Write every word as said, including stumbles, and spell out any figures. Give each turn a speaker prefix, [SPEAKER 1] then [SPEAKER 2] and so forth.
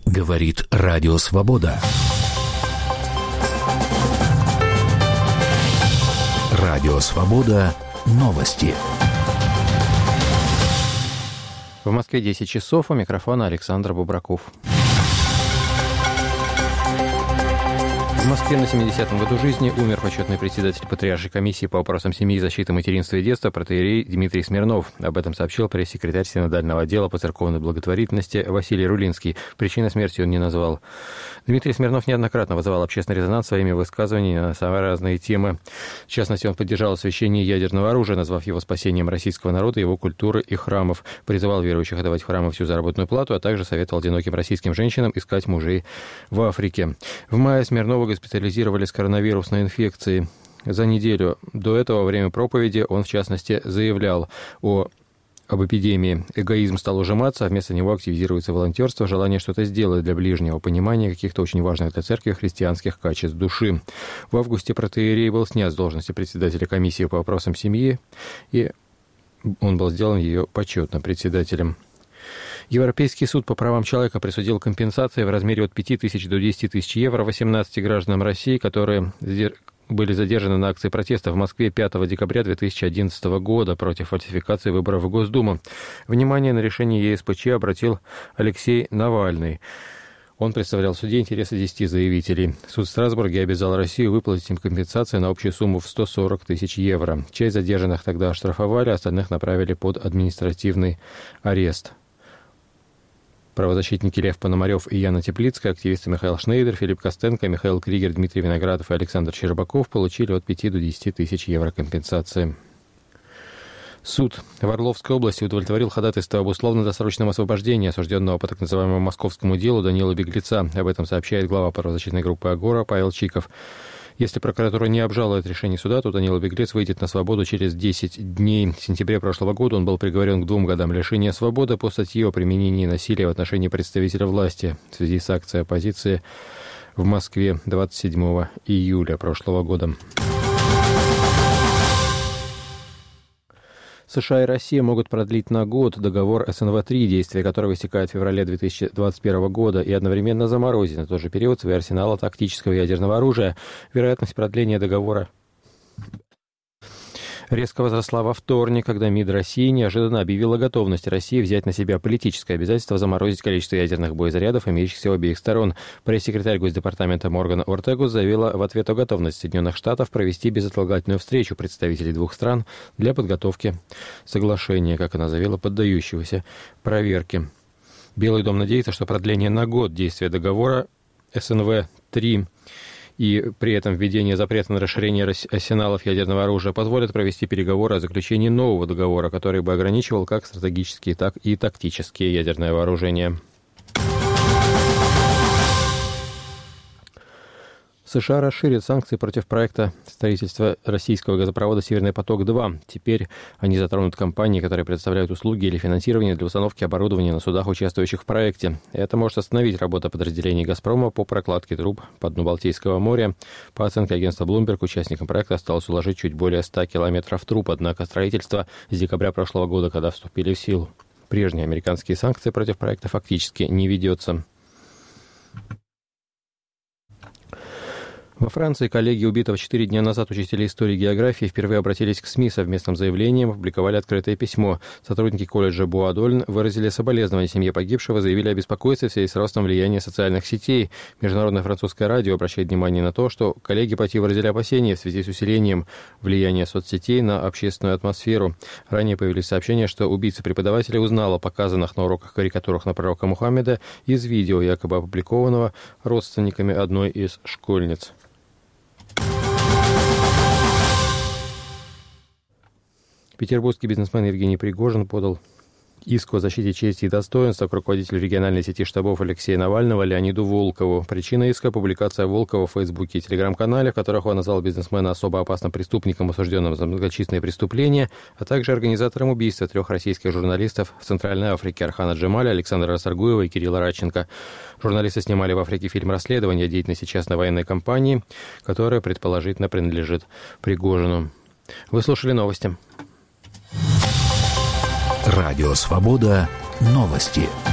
[SPEAKER 1] Говорит Радио Свобода. Радио Свобода. Новости.
[SPEAKER 2] В Москве десять часов. У микрофона Александр Бубраков. В Москве на семидесятом году жизни умер почетный председатель Патриаршей комиссии по вопросам семьи, защиты материнства и детства протоиерей Дмитрий Смирнов. Об этом сообщил пресс-секретарь Синодального отдела по церковной благотворительности Василий Рулинский. Причины смерти он не назвал. Дмитрий Смирнов неоднократно вызывал общественный резонанс своими высказываниями на самые разные темы. В частности, он поддержал освящение ядерного оружия, назвав его спасением российского народа, его культуры и храмов. Призывал верующих отдавать в храмы всю заработную плату, а также советовал одиноким российским женщинам искать мужей в Африке. В мае Смирнова госпитализировали с коронавирусной инфекцией. За неделю до этого, во время проповеди, он, в частности, заявлял о об эпидемии. Эгоизм стал ужиматься, а вместо него активизируется волонтерство, желание что-то сделать для ближнего, понимание каких-то очень важных для церкви христианских качеств души. В августе протоиерей был снят с должности председателя комиссии по вопросам семьи, и он был сделан ее почетным председателем. Европейский суд по правам человека присудил компенсации в размере от пяти тысяч до десяти тысяч евро восемнадцати гражданам России, которые были задержаны на акции протеста в Москве пятого декабря две тысячи одиннадцатого года против фальсификации выборов в Госдуму. Внимание на решение ЕСПЧ обратил Алексей Навальный. Он представлял в суде интересы десяти заявителей. Суд в Страсбурге обязал Россию выплатить им компенсации на общую сумму в сто сорок тысяч евро. Часть задержанных тогда оштрафовали, остальных направили под административный арест. Правозащитники Лев Пономарев и Яна Теплицкая, активисты Михаил Шнейдер, Филипп Костенко, Михаил Кригер, Дмитрий Виноградов и Александр Щербаков получили от пяти до десяти тысяч евро компенсации. Суд в Орловской области удовлетворил ходатайство об условно-досрочном освобождении осужденного по так называемому московскому делу Данила Беглеца. Об этом сообщает глава правозащитной группы «Агора» Павел Чиков. Если прокуратура не обжалует решение суда, то Данила Беглец выйдет на свободу через десять дней. В сентябре прошлого года он был приговорен к двум годам лишения свободы по статье о применении насилия в отношении представителя власти в связи с акцией оппозиции в Москве двадцать седьмого июля прошлого года. США и Россия могут продлить на год договор эс эн вэ три, действие которого истекает в феврале две тысячи двадцать первого года, и одновременно заморозить на тот же период свои арсеналы тактического ядерного оружия. Вероятность продления договора резко возросла во вторник, когда МИД России неожиданно объявила готовность России взять на себя политическое обязательство заморозить количество ядерных боезарядов, имеющихся у обеих сторон. Пресс-секретарь Госдепартамента Морган Ортегус заявила в ответ о готовности Соединенных Штатов провести безотлагательную встречу представителей двух стран для подготовки соглашения, как она заявила, поддающегося проверке. Белый дом надеется, что продление на год действия договора эс эн вэ три и при этом введение запрета на расширение арсеналов ядерного оружия позволит провести переговоры о заключении нового договора, который бы ограничивал как стратегические, так и тактические ядерное вооружение. США расширят санкции против проекта строительства российского газопровода «Северный поток-два». Теперь они затронут компании, которые предоставляют услуги или финансирование для установки оборудования на судах, участвующих в проекте. Это может остановить работу подразделений «Газпрома» по прокладке труб по дну Балтийского моря. По оценке агентства Bloomberg, участникам проекта осталось уложить чуть более ста километров труб, однако строительство с декабря прошлого года, когда вступили в силу прежние американские санкции против проекта, фактически не ведется. Во Франции коллеги убитого четыре дня назад учителя истории и географии впервые обратились к СМИ совместным заявлением, опубликовали открытое письмо. Сотрудники колледжа Буа-Дольн выразили соболезнования семье погибшего, заявили о беспокойстве в связи с ростом влияния социальных сетей. Международное французское радио обращает внимание на то, что коллеги почти выразили опасения в связи с усилением влияния соцсетей на общественную атмосферу. Ранее появились сообщения, что убийца преподавателя узнал о показанных на уроках карикатурах на пророка Мухаммеда из видео, якобы опубликованного родственниками одной из школьниц. Петербургский бизнесмен Евгений Пригожин подал иск о защите чести и достоинства к руководителю региональной сети штабов Алексея Навального Леониду Волкову. Причина иска – публикация Волкова в Фейсбуке и Телеграм-канале, в которых он назвал бизнесмена особо опасным преступником, осужденным за многочисленные преступления, а также организатором убийства трех российских журналистов в Центральной Африке – Архана Джемаля, Александра Расаргуева и Кирилла Радченко. Журналисты снимали в Африке фильм расследования деятельности частной военной компании, которая предположительно принадлежит Пригожину. Вы слушали новости.
[SPEAKER 1] Радио «Свобода». Новости.